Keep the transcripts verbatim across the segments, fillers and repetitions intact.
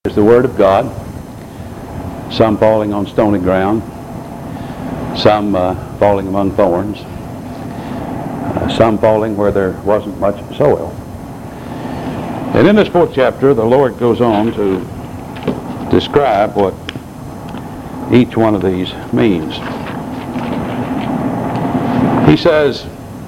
is the Word of God, some falling on stony ground, some uh, falling among thorns, uh, some falling where there wasn't much soil. And in this fourth chapter, the Lord goes on to describe what each one of these means. He says,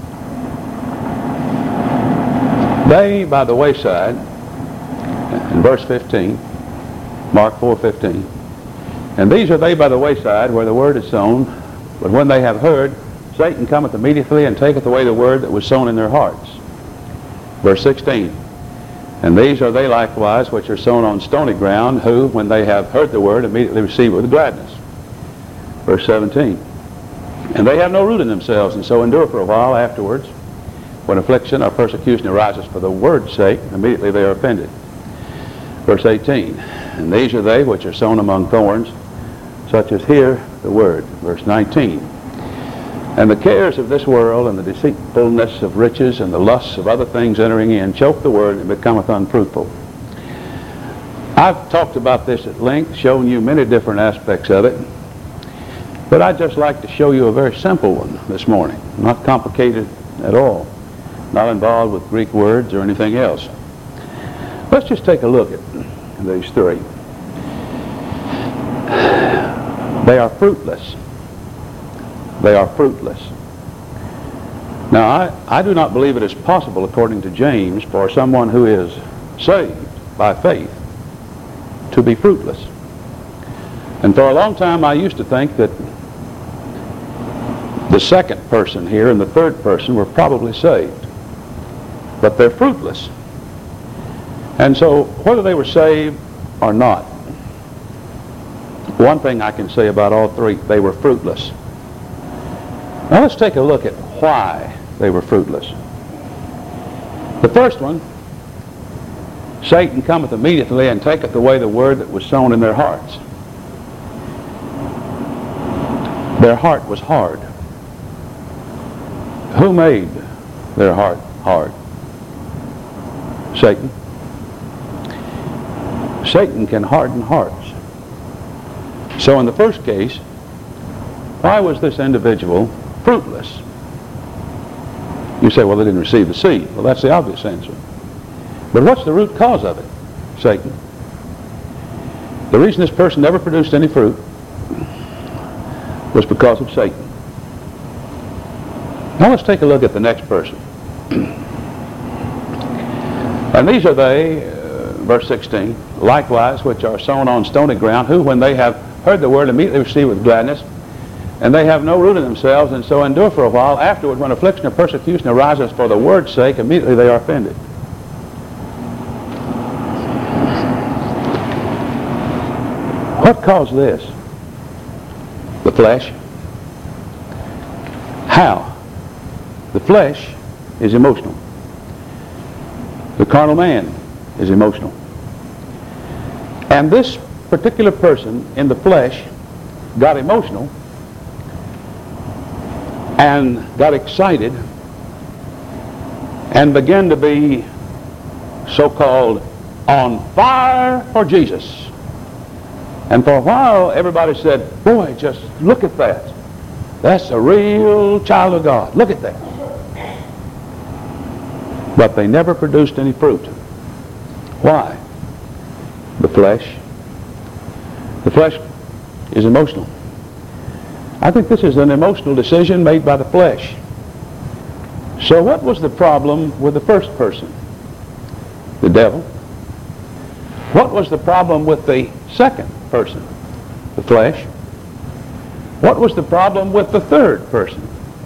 they by the wayside, in verse fifteen, Mark four fifteen, and these are they by the wayside where the word is sown, but when they have heard, Satan cometh immediately and taketh away the word that was sown in their hearts. Verse sixteen, and these are they likewise which are sown on stony ground, who, when they have heard the word, immediately receive it with gladness. Verse seventeen, and they have no root in themselves, and so endure for a while. Afterwards, when affliction or persecution arises for the word's sake, immediately they are offended. Verse eighteen, and these are they which are sown among thorns, such as hear the word. Verse nineteen, and the cares of this world and the deceitfulness of riches and the lusts of other things entering in choke the word, and it becometh unfruitful. I've talked about this at length, shown you many different aspects of it, but I'd just like to show you a very simple one this morning, not complicated at all, not involved with Greek words or anything else. Let's just take a look at these three. They are fruitless. They are fruitless. Now, I, I do not believe it is possible, according to James, for someone who is saved by faith to be fruitless. And for a long time, I used to think that the second person here and the third person were probably saved, but they're fruitless. And so, whether they were saved or not, one thing I can say about all three, they were fruitless. Now let's take a look at why they were fruitless. The first one, Satan cometh immediately and taketh away the word that was sown in their hearts. Their heart was hard. Who made their heart hard? Satan. Satan can harden hearts. So in the first case, why was this individual fruitless? You say, well, they didn't receive the seed. Well, that's the obvious answer. But what's the root cause of it? Satan. The reason this person never produced any fruit was because of Satan. Now let's take a look at the next person. And these are they, uh, verse sixteen, likewise which are sown on stony ground, who when they have heard the word immediately receive with gladness, and they have no root in themselves, and so endure for a while. Afterward, when affliction or persecution arises for the word's sake, immediately they are offended. What caused this? The flesh. How? The flesh is emotional. The carnal man is emotional. And this particular person in the flesh got emotional and got excited and began to be so-called on fire for Jesus. And for a while everybody said, boy, just look at that. That's a real child of God. Look at that. But they never produced any fruit. Why? The flesh. The flesh is emotional. I think this is an emotional decision made by the flesh. So what was the problem with the first person? The devil. What was the problem with the second person? The flesh. What was the problem with the third person?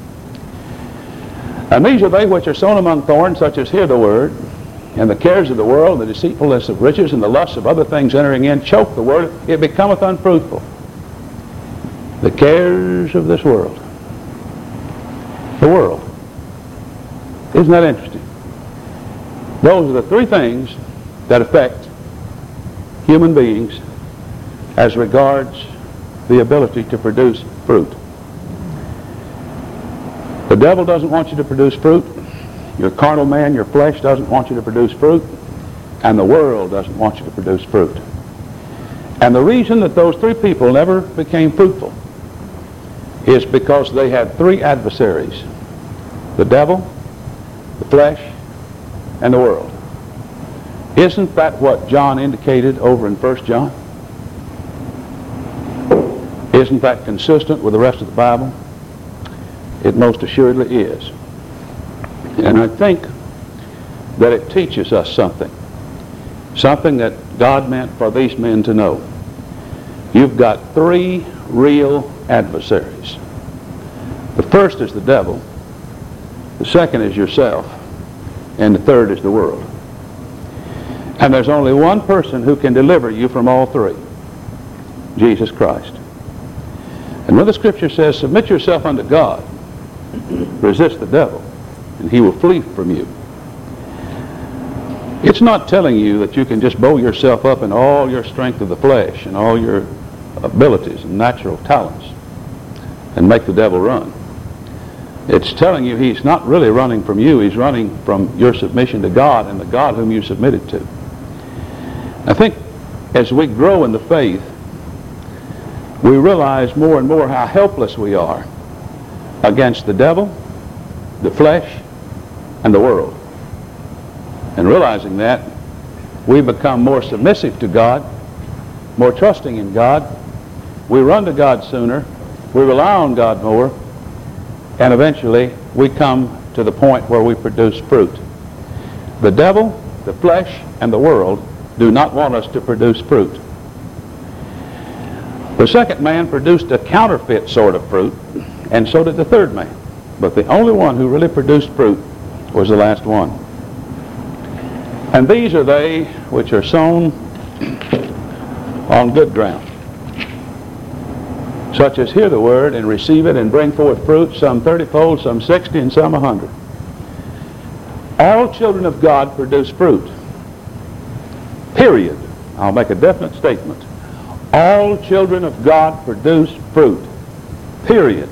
And these are they which are sown among thorns, such as hear the word, and the cares of the world, the deceitfulness of riches, and the lusts of other things entering in, choke the word, it becometh unfruitful. The cares of this world. The world. Isn't that interesting? Those are the three things that affect human beings as regards the ability to produce fruit. The devil doesn't want you to produce fruit. Your carnal man, your flesh, doesn't want you to produce fruit. And the world doesn't want you to produce fruit. And the reason that those three people never became fruitful is because they had three adversaries: the devil, the flesh, and the world. Isn't that what John indicated over in First John? Isn't that consistent with the rest of the Bible? It most assuredly is. And I think that it teaches us something. Something that God meant for these men to know. You've got three real adversaries. The first is the devil. The second is yourself. And the third is the world. And there's only one person who can deliver you from all three: Jesus Christ. And when the Scripture says, submit yourself unto God, resist the devil, and he will flee from you, it's not telling you that you can just bow yourself up in all your strength of the flesh and all your abilities and natural talents and make the devil run. It's telling you he's not really running from you. He's running from your submission to God and the God whom you submitted to. I think as we grow in the faith, we realize more and more how helpless we are against the devil, the flesh, and the world. And realizing that, we become more submissive to God, more trusting in God. We run to God sooner. We rely on God more. And eventually, we come to the point where we produce fruit. The devil, the flesh, and the world do not want us to produce fruit. The second man produced a counterfeit sort of fruit, and so did the third man. But the only one who really produced fruit was the last one. And these are they which are sown on good ground, such as hear the word and receive it and bring forth fruit, some thirty-fold, some sixty, and some a hundred. All children of God produce fruit. Period. I'll make a definite statement. All children of God produce fruit. Period.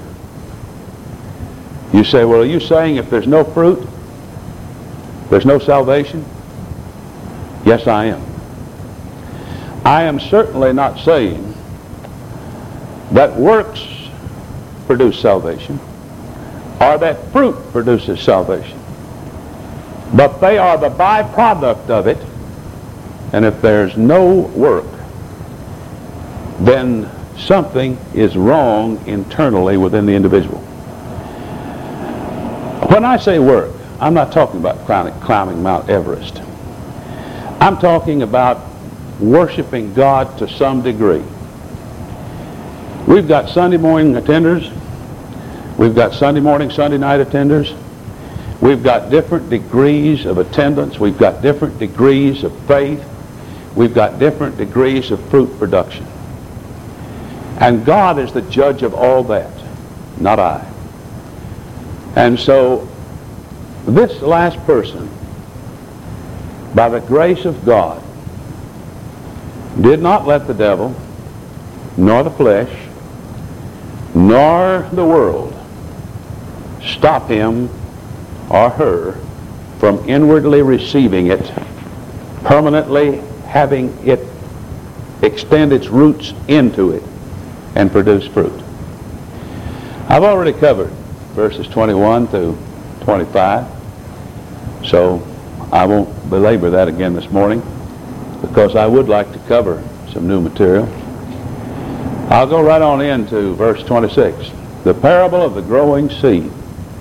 You say, well, are you saying if there's no fruit, there's no salvation? Yes, I am. I am certainly not saying that works produce salvation or that fruit produces salvation. But they are the byproduct of it. And if there's no work, then something is wrong internally within the individual. When I say work, I'm not talking about climbing, climbing Mount Everest. I'm talking about worshiping God to some degree. We've got Sunday morning attenders. We've got Sunday morning, Sunday night attenders. We've got different degrees of attendance. We've got different degrees of faith. We've got different degrees of fruit production. And God is the judge of all that, not I. And so this last person, by the grace of God, did not let the devil, nor the flesh, nor the world stop him or her from inwardly receiving it, permanently having it extend its roots into it and produce fruit. I've already covered verses twenty-one through twenty-five, so I won't belabor that again this morning because I would like to cover some new material. I'll go right on into verse twenty-six, the parable of the growing seed.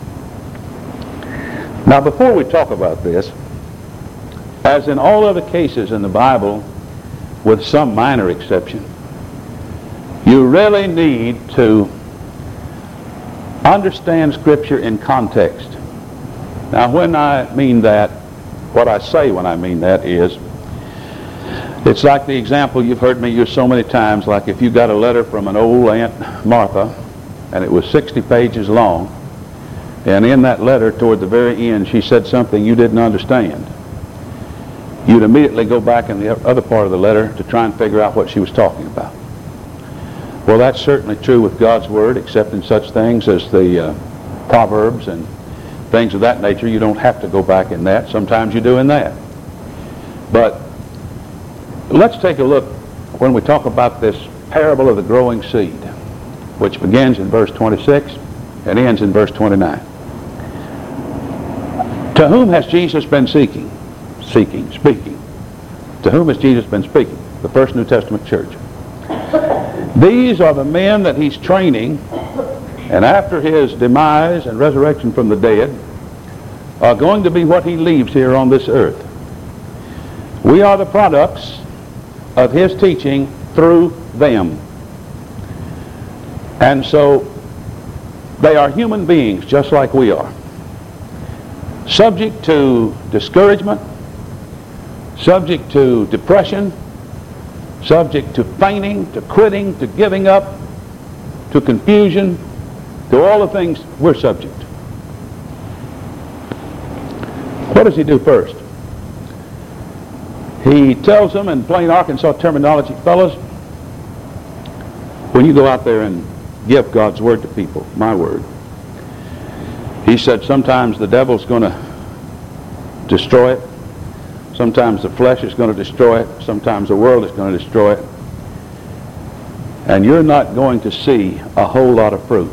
Now, before we talk about this, as in all other cases in the Bible, with some minor exception, you really need to understand Scripture in context. Now, when I mean that, what I say when I mean that is, it's like the example you've heard me use so many times, like if you got a letter from an old Aunt Martha, and it was sixty pages long, and in that letter, toward the very end, she said something you didn't understand. You'd immediately go back in the other part of the letter to try and figure out what she was talking about. Well, that's certainly true with God's Word, except in such things as the uh, Proverbs and things of that nature. You don't have to go back in that. Sometimes you do in that. But let's take a look when we talk about this parable of the growing seed, which begins in verse twenty-six and ends in verse twenty-nine. To whom has Jesus been seeking? Seeking, speaking. To whom has Jesus been speaking? The First New Testament church. These are the men that he's training, and after his demise and resurrection from the dead, are going to be what he leaves here on this earth. We are the products of his teaching through them. And so they are human beings just like we are, subject to discouragement, subject to depression, subject to fainting, to quitting, to giving up, to confusion, to all the things we're subject. What does he do first? He tells them in plain Arkansas terminology, fellas, when you go out there and give God's word to people, my word, he said sometimes the devil's going to destroy it. Sometimes the flesh is going to destroy it. Sometimes the world is going to destroy it. And you're not going to see a whole lot of fruit.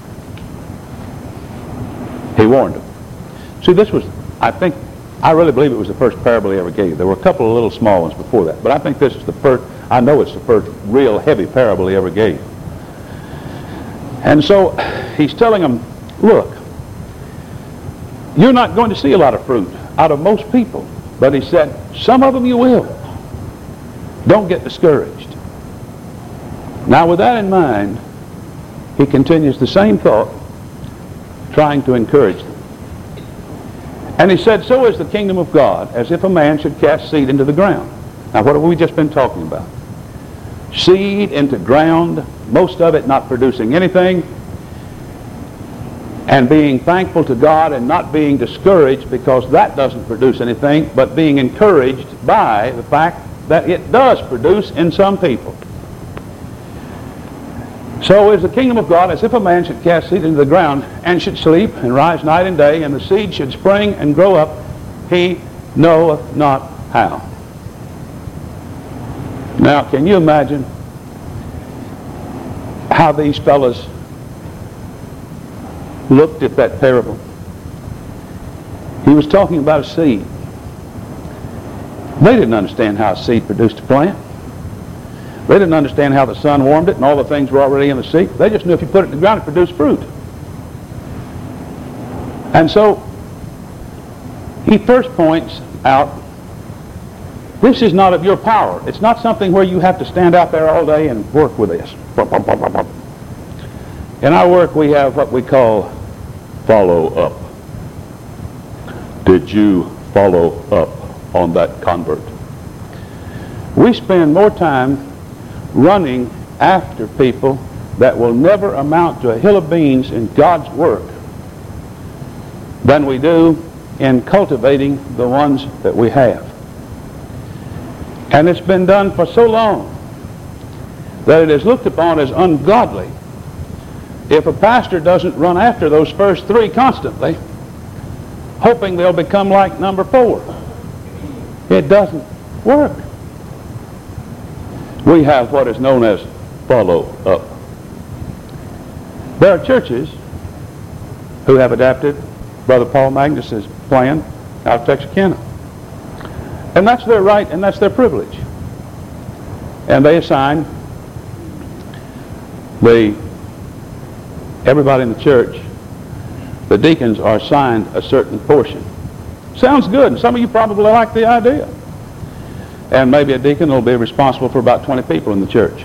He warned them. See, this was, I think, I really believe it was the first parable he ever gave. There were a couple of little small ones before that, but I think this is the first, I know it's the first real heavy parable he ever gave. And so he's telling them, look, you're not going to see a lot of fruit out of most people. But he said, some of them you will. Don't get discouraged. Now with that in mind, he continues the same thought, trying to encourage them. And he said, so is the kingdom of God, as if a man should cast seed into the ground. Now what have we just been talking about? Seed into ground, most of it not producing anything, and being thankful to God and not being discouraged because that doesn't produce anything, but being encouraged by the fact that it does produce in some people. So is the kingdom of God as if a man should cast seed into the ground and should sleep and rise night and day, and the seed should spring and grow up, he knoweth not how. Now, can you imagine how these fellows looked at that parable? He was talking about a seed. They didn't understand how a seed produced a plant. They didn't understand how the sun warmed it and all the things were already in the seed. They just knew if you put it in the ground it produced fruit. And so he first points out, this is not of your power. It's not something where you have to stand out there all day and work with this. In our work we have what we call follow up. Did you follow up on that convert? We spend more time running after people that will never amount to a hill of beans in God's work than we do in cultivating the ones that we have. And it's been done for so long that it is looked upon as ungodly if a pastor doesn't run after those first three constantly, hoping they'll become like number four. It doesn't work. We have what is known as follow up. There are churches who have adapted Brother Paul Magnus's plan out of Texarkana. And that's their right and that's their privilege. And they assign the everybody in the church, the deacons are assigned a certain portion. Sounds good, and some of you probably like the idea. And maybe a deacon will be responsible for about twenty people in the church.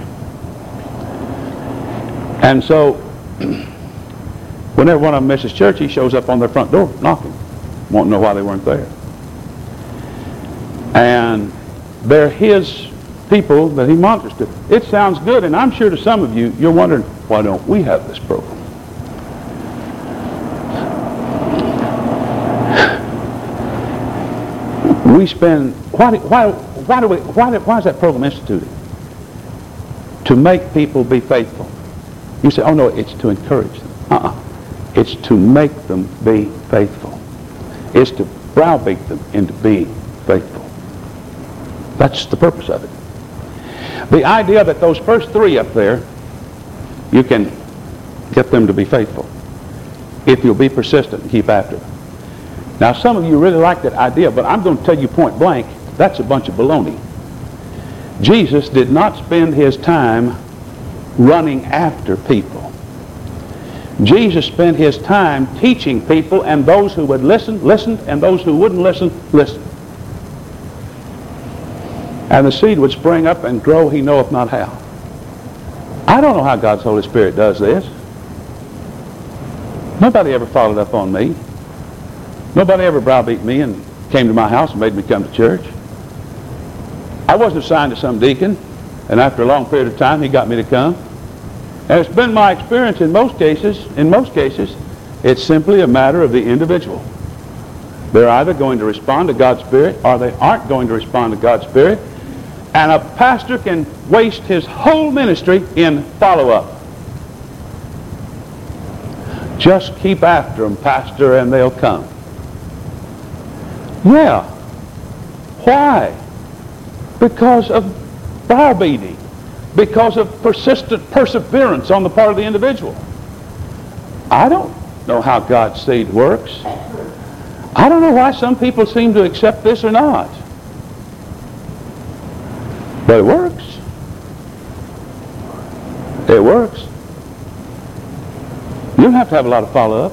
And so, whenever one of them misses church, he shows up on their front door knocking. Won't know why they weren't there. And they're his people that he monitors to. It sounds good, and I'm sure to some of you, you're wondering, why don't we have this program? We spend, why, why, why, do we, why, why is that program instituted? To make people be faithful. You say, oh no, it's to encourage them. Uh-uh. It's to make them be faithful. It's to browbeat them into being faithful. That's the purpose of it. The idea that those first three up there, you can get them to be faithful if you'll be persistent and keep after them. Now, some of you really like that idea, but I'm going to tell you point blank, that's a bunch of baloney. Jesus did not spend his time running after people. Jesus spent his time teaching people, and those who would listen, listened, and those who wouldn't listen, listened. And the seed would spring up and grow, he knoweth not how. I don't know how God's Holy Spirit does this. Nobody ever followed up on me. Nobody ever browbeat me and came to my house and made me come to church. I wasn't assigned to some deacon, and after a long period of time, he got me to come. And it's been my experience in most cases, in most cases, it's simply a matter of the individual. They're either going to respond to God's Spirit or they aren't going to respond to God's Spirit. And a pastor can waste his whole ministry in follow-up. Just keep after them, pastor, and they'll come. Yeah. Why? Because of browbeating. Because of persistent perseverance on the part of the individual. I don't know how God's seed works. I don't know why some people seem to accept this or not. But it works. It works. You don't have to have a lot of follow-up.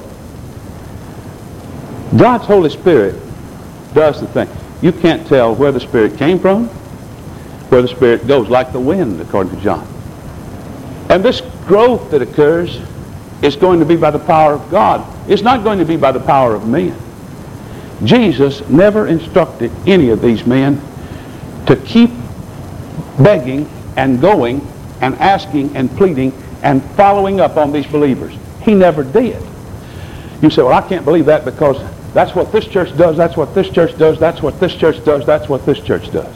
God's Holy Spirit does the thing. You can't tell where the Spirit came from, where the Spirit goes, like the wind, according to John. And this growth that occurs is going to be by the power of God. It's not going to be by the power of men. Jesus never instructed any of these men to keep begging and going and asking and pleading and following up on these believers. He never did. You say, well, I can't believe that because that's what this church does, that's what this church does, that's what this church does, that's what this church does.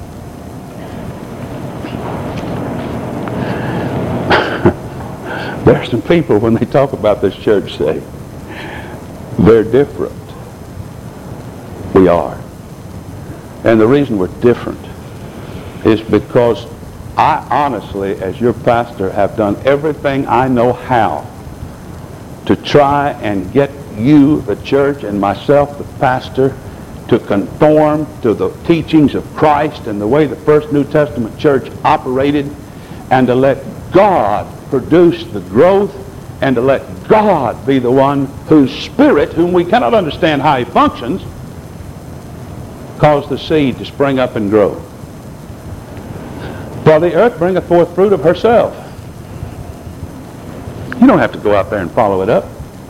There are some people, when they talk about this church, say, they're different. We are. And the reason we're different is because I honestly, as your pastor, have done everything I know how to try and get you, the church, and myself, the pastor, to conform to the teachings of Christ and the way the first New Testament church operated, and to let God produce the growth, and to let God be the one whose Spirit, whom we cannot understand how he functions, cause the seed to spring up and grow. For the earth bringeth forth fruit of herself. You don't have to go out there and follow it up.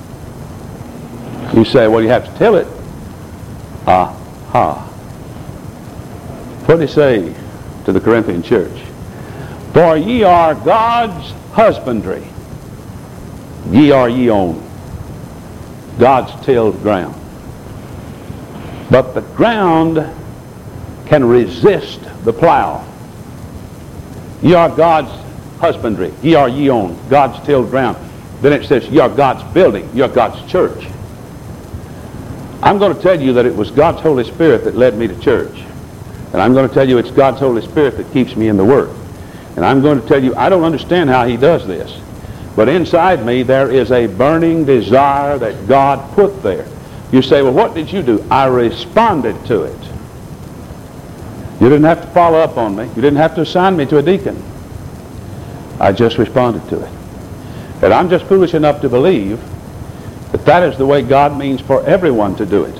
You say, well, you have to till it. Aha. What did he say to the Corinthian church? For ye are God's husbandry. Ye are ye own. God's tilled ground. But the ground can resist the plow. Ye are God's husbandry. Ye are ye own. God's tilled ground. Then it says, ye are God's building. Ye are God's church. I'm going to tell you that it was God's Holy Spirit that led me to church. And I'm going to tell you it's God's Holy Spirit that keeps me in the Word. And I'm going to tell you I don't understand how he does this. But inside me there is a burning desire that God put there. You say, well, what did you do? I responded to it. You didn't have to follow up on me. You didn't have to assign me to a deacon. I just responded to it. And I'm just foolish enough to believe that that is the way God means for everyone to do it.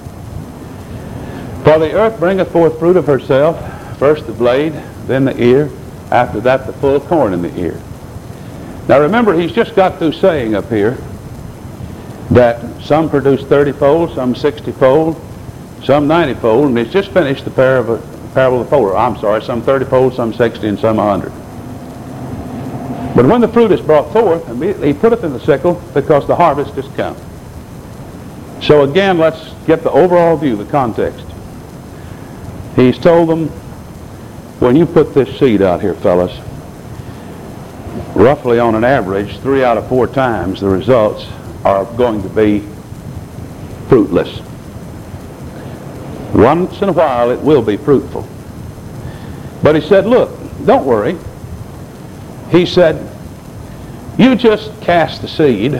For the earth bringeth forth fruit of herself, first the blade, then the ear, after that the full corn in the ear. Now remember, he's just got through saying up here that some produce thirty-fold, some sixty-fold, some ninety-fold, and he's just finished the parable, parable of the sower. I'm sorry, some thirty-fold, some sixty, and some one hundred. But when the fruit is brought forth, immediately he putteth in the sickle, because the harvest is come. So again, let's get the overall view, the context. He's told them, when you put this seed out here, fellas, roughly on an average, three out of four times, the results are going to be fruitless. Once in a while, it will be fruitful. But he said, look, don't worry. He said, you just cast the seed.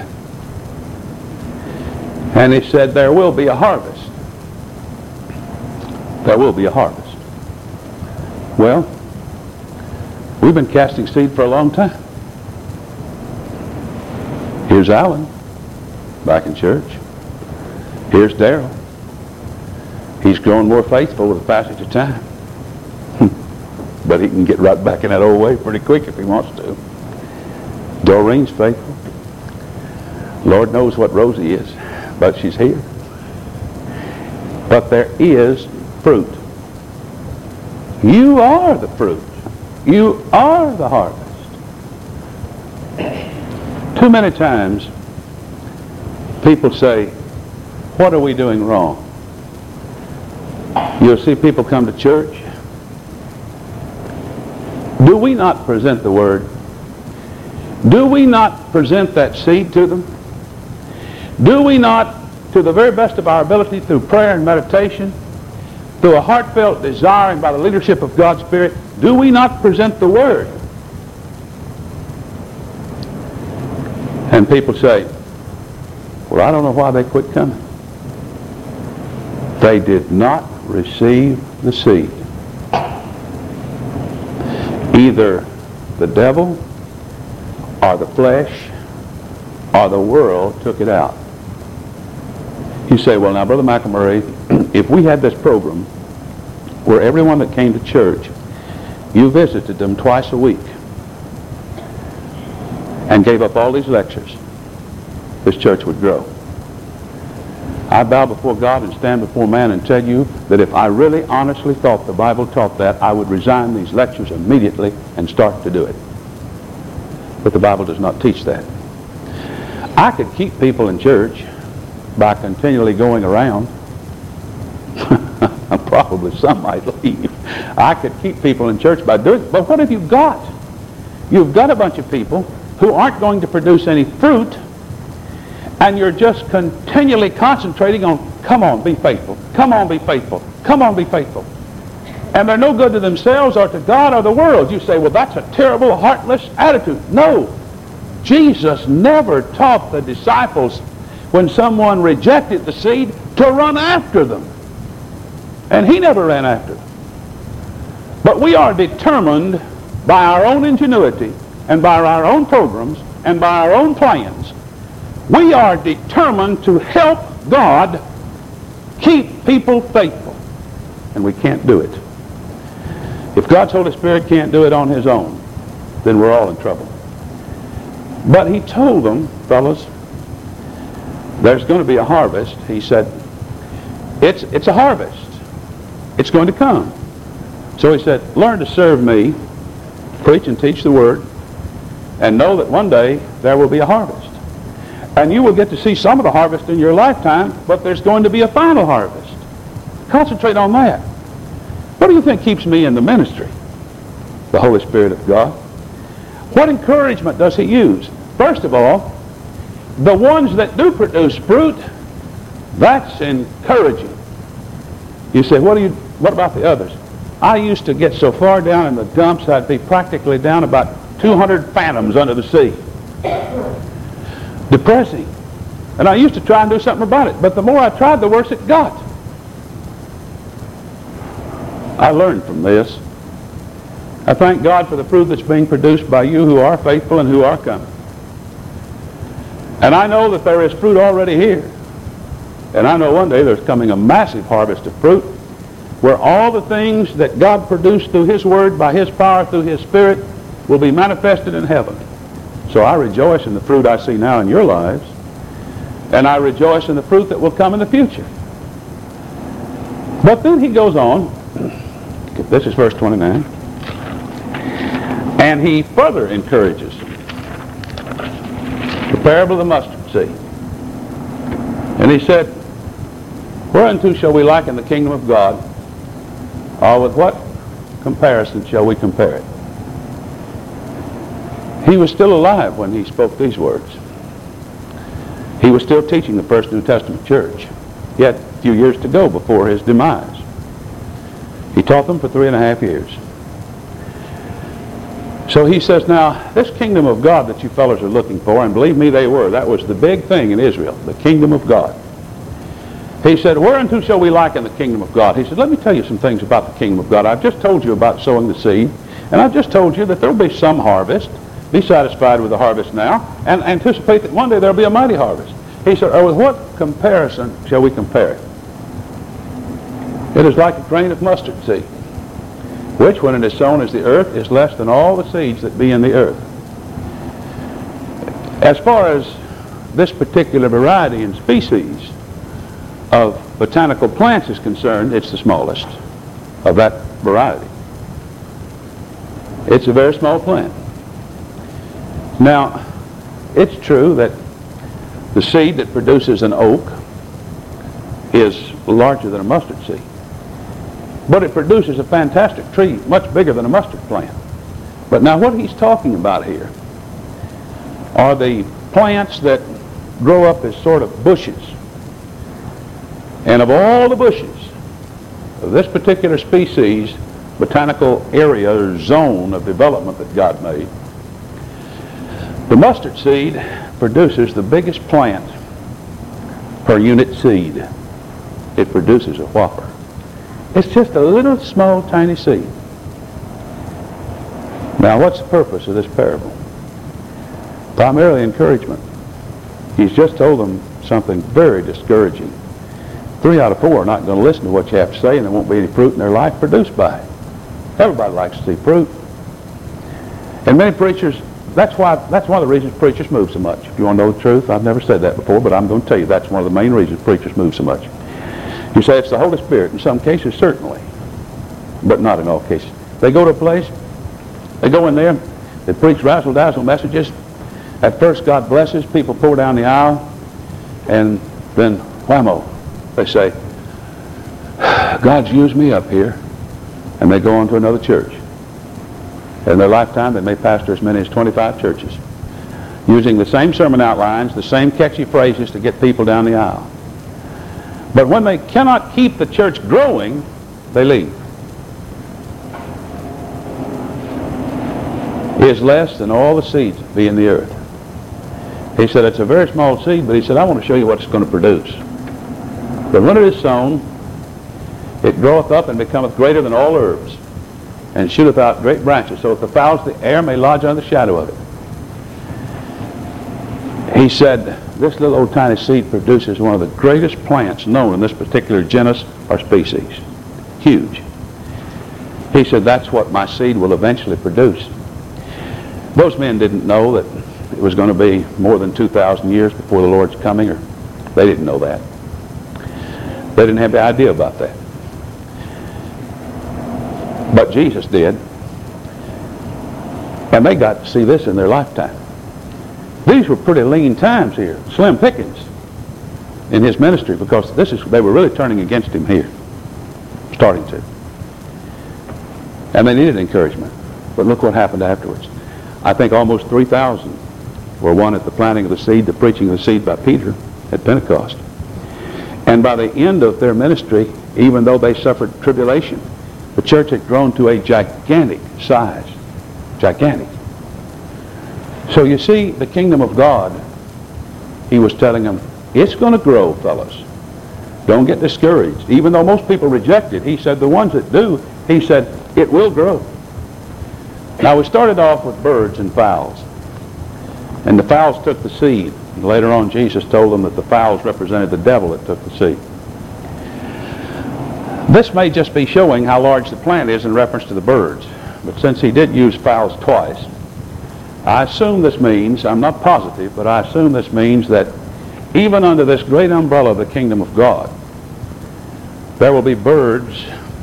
And he said, there will be a harvest. There will be a harvest. Well, we've been casting seed for a long time. Here's Alan, back in church. Here's Darrell. He's grown more faithful with the passage of time. But he can get right back in that old way pretty quick if he wants to. Doreen's faithful. Lord knows what Rosie is, but she's here. But there is fruit. You are the fruit. You are the harvest. Too many times people say, what are we doing wrong? You'll see people come to church. Do we not present the Word? Do we not present that seed to them? Do we not, to the very best of our ability, through prayer and meditation, through a heartfelt desire and by the leadership of God's Spirit, do we not present the Word? And people say, well, I don't know why they quit coming. They did not receive the seed. Either the devil or the flesh or the world took it out. You say, well, now, Brother McElmurray, if we had this program where everyone that came to church, you visited them twice a week and gave up all these lectures, this church would grow. I bow before God and stand before man and tell you that if I really honestly thought the Bible taught that, I would resign these lectures immediately and start to do it. But the Bible does not teach that. I could keep people in church by continually going around. Probably some might leave. I could keep people in church by doing it. But what have you got? You've got a bunch of people who aren't going to produce any fruit, and you're just continually concentrating on, come on, be faithful. Come on, be faithful. Come on, be faithful. And they're no good to themselves or to God or the world. You say, well, that's a terrible, heartless attitude. No. Jesus never taught the disciples when someone rejected the seed to run after them. And he never ran after them. But we are determined by our own ingenuity and by our own programs and by our own plans. We are determined to help God keep people faithful. And we can't do it. If God's Holy Spirit can't do it on his own, then we're all in trouble. But he told them, fellas, there's going to be a harvest. He said, it's, it's a harvest. It's going to come. So he said, learn to serve me, preach and teach the Word, and know that one day there will be a harvest. And you will get to see some of the harvest in your lifetime, but there's going to be a final harvest. Concentrate on that. What do you think keeps me in the ministry? The Holy Spirit of God. What encouragement does he use? First of all, the ones that do produce fruit, that's encouraging. You say, what do you, what about the others? I used to get so far down in the dumps, I'd be practically down about two hundred fathoms under the sea. Depressing. And I used to try and do something about it, but the more I tried, the worse it got. I learned from this. I thank God for the fruit that's being produced by you who are faithful and who are coming. And I know that there is fruit already here. And I know one day there's coming a massive harvest of fruit where all the things that God produced through his Word, by his power, through his Spirit, will be manifested in heaven. So I rejoice in the fruit I see now in your lives, and I rejoice in the fruit that will come in the future. But then he goes on, this is verse twenty-nine, and he further encourages the parable of the mustard seed. And he said, whereunto shall we liken the kingdom of God? Or with what comparison shall we compare it? He was still alive when he spoke these words. He was still teaching the First New Testament church. He had a few years to go before his demise. He taught them for three and a half years. So he says, now, this kingdom of God that you fellows are looking for, and believe me, they were. That was the big thing in Israel, the kingdom of God. He said, whereunto shall we liken the kingdom of God? He said, let me tell you some things about the kingdom of God. I've just told you about sowing the seed, and I've just told you that there will be some harvest. Be satisfied with the harvest now, and anticipate that one day there will be a mighty harvest. He said, oh, with what comparison shall we compare it? It is like a grain of mustard seed, which when it is sown as the earth is less than all the seeds that be in the earth. As far as this particular variety and species of botanical plants is concerned, it's the smallest of that variety. It's a very small plant. Now, it's true that the seed that produces an oak is larger than a mustard seed. But it produces a fantastic tree, much bigger than a mustard plant. But now what he's talking about here are the plants that grow up as sort of bushes. And of all the bushes of this particular species, botanical area or zone of development that God made, the mustard seed produces the biggest plant per unit seed. It produces a whopper. It's just a little small tiny seed. Now what's the purpose of this parable? Primarily encouragement. He's just told them something very discouraging. Three out of four are not going to listen to what you have to say, and there won't be any fruit in their life produced by it. Everybody likes to see fruit. And many preachers, that's why that's one of the reasons preachers move so much. If you want to know the truth, I've never said that before, but I'm going to tell you that's one of the main reasons preachers move so much. You say it's the Holy Spirit. In some cases, certainly, but not in all cases. They go to a place, they go in there, they preach razzle-dazzle messages. At first, God blesses, people pour down the aisle, and then, whammo, they say, God's used me up here, and they go on to another church. In their lifetime, they may pastor as many as twenty-five churches, using the same sermon outlines, the same catchy phrases to get people down the aisle. But when they cannot keep the church growing, they leave. He is less than all the seeds that be in the earth. He said it's a very small seed, but he said, I want to show you what it's going to produce. But when it is sown, it groweth up and becometh greater than all herbs, and shooteth out great branches, so that the fowls of the air may lodge under the shadow of it. He said, this little old tiny seed produces one of the greatest plants known in this particular genus or species. Huge. He said, that's what my seed will eventually produce. Those men didn't know that it was going to be more than two thousand years before the Lord's coming, or they didn't know that. They didn't have the idea about that. But Jesus did. And they got to see this in their lifetime. These were pretty lean times here, slim pickings in his ministry, because this is they were really turning against him here, starting to. And they needed encouragement. But look what happened afterwards. I think almost three thousand were won at the planting of the seed, the preaching of the seed by Peter at Pentecost. And by the end of their ministry, even though they suffered tribulation, the church had grown to a gigantic size. Gigantic. So you see, the kingdom of God, he was telling them, it's going to grow, fellas. Don't get discouraged. Even though most people reject it, he said, the ones that do, he said, it will grow. Now we started off with birds and fowls. And the fowls took the seed. And later on, Jesus told them that the fowls represented the devil that took the seed. This may just be showing how large the plant is in reference to the birds. But since he did use fowls twice, I assume this means, I'm not positive, but I assume this means that even under this great umbrella of the kingdom of God, there will be birds,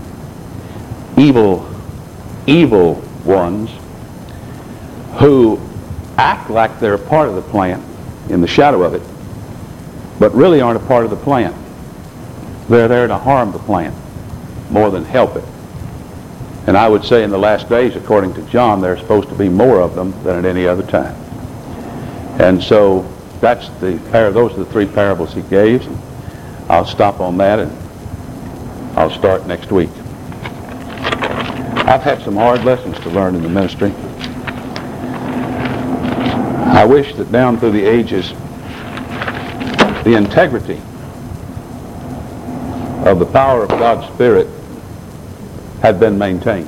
evil, evil ones, who act like they're a part of the plant in the shadow of it, but really aren't a part of the plant. They're there to harm the plant more than help it. And I would say in the last days, according to John, there's supposed to be more of them than at any other time. And so that's the par- those are the three parables he gave. And I'll stop on that, and I'll start next week. I've had some hard lessons to learn in the ministry. I wish that down through the ages, the integrity of the power of God's Spirit had been maintained.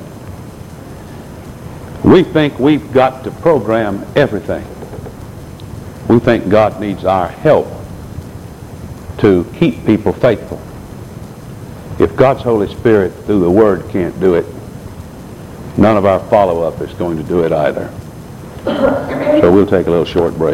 We think we've got to program everything. We think God needs our help to keep people faithful. If God's Holy Spirit through the Word can't do it, none of our follow-up is going to do it either. So we'll take a little short break.